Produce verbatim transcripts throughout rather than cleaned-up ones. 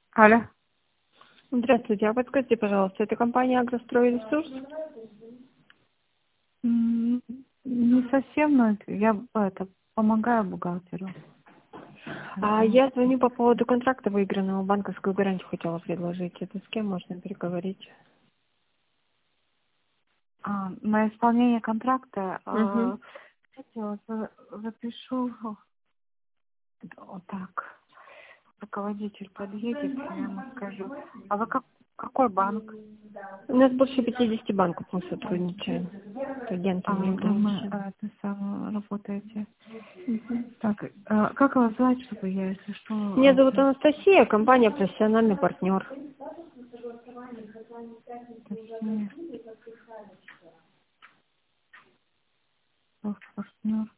Алло. Здравствуйте, а подскажите, пожалуйста, это компания «Агростройресурс»? М, Не совсем, но я это помогаю бухгалтеру. А Поэтому- я звоню по поводу контракта выигранного, банковскую гарантию хотела предложить. Это с кем можно переговорить? А, на исполнение контракта Угу. э, кстати, вот, э, запишу вот так. Руководитель подъедет, я ему скажу. А вы как, какой банк? У нас больше пятидесяти банков мы сотрудничаем с А, агентами вы мы, являемся. э, это самое, работаете. Мгм. Так, э, как вас звать, чтобы я, если что, Меня зовут это, Анастасия, компания «Профессиональный партнер». точнее, партнер.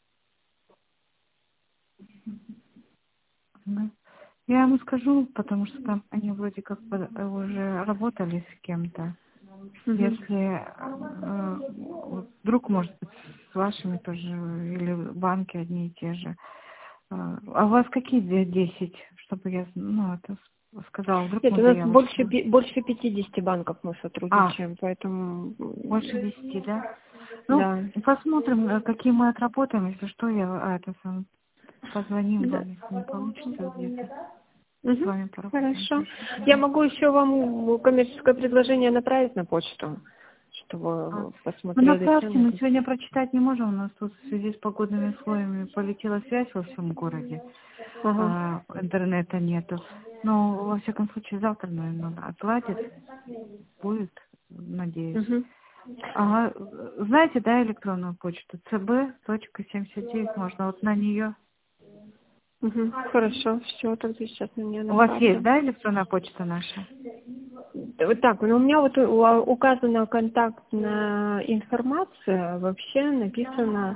Я ему скажу, потому что там они вроде как бы уже работали с кем-то. Мгм. Если э, вот вдруг, может быть, с вашими тоже, или банки одни и те же. Э, А у вас какие де- десять, чтобы я, ну, это с- сказала, вдруг Нет, мы у нас больше, заявочку. пи- больше пятидесяти банков мы А, сотрудничаем, поэтому больше м, десяти, да? Ну, да. посмотрим, э, какие мы отработаем, если что, я а, это сам позвоним вам, если не получится где-то. С Мгм. вами поработаем Хорошо. тоже. Я Мгм. могу еще вам коммерческое предложение направить на почту, чтобы А, вы ну, посмотрели направьте, цену. мы сегодня прочитать не можем. У нас тут в связи с погодными условиями полетела связь во всем городе. Ага. А, интернета нету. Но, во всяком случае, завтра, наверное, отладит. Будет, надеюсь. Угу. Ага. Знаете, да, электронную почту? цэ бэ точка семьдесят девять можно вот на нее. Угу. Хорошо, все, тогда сейчас на меня У вас есть, направлю. да, электронная почта наша? Вот так, ну у меня вот у- указана контактная информация, вообще написано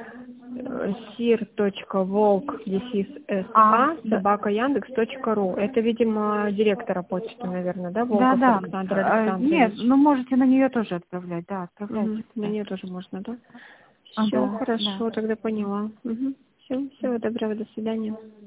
sir.волк А, да, собака яндекс точка ру. Это, видимо, директора почты, наверное, да, да, Волков да. Александр А, нет, Александрович. ну можете на нее тоже отправлять, да, отправляйте Угу. На туда. нее тоже можно, да? А, Все, да, да. хорошо, тогда поняла. Угу. Все, всего доброго, до свидания.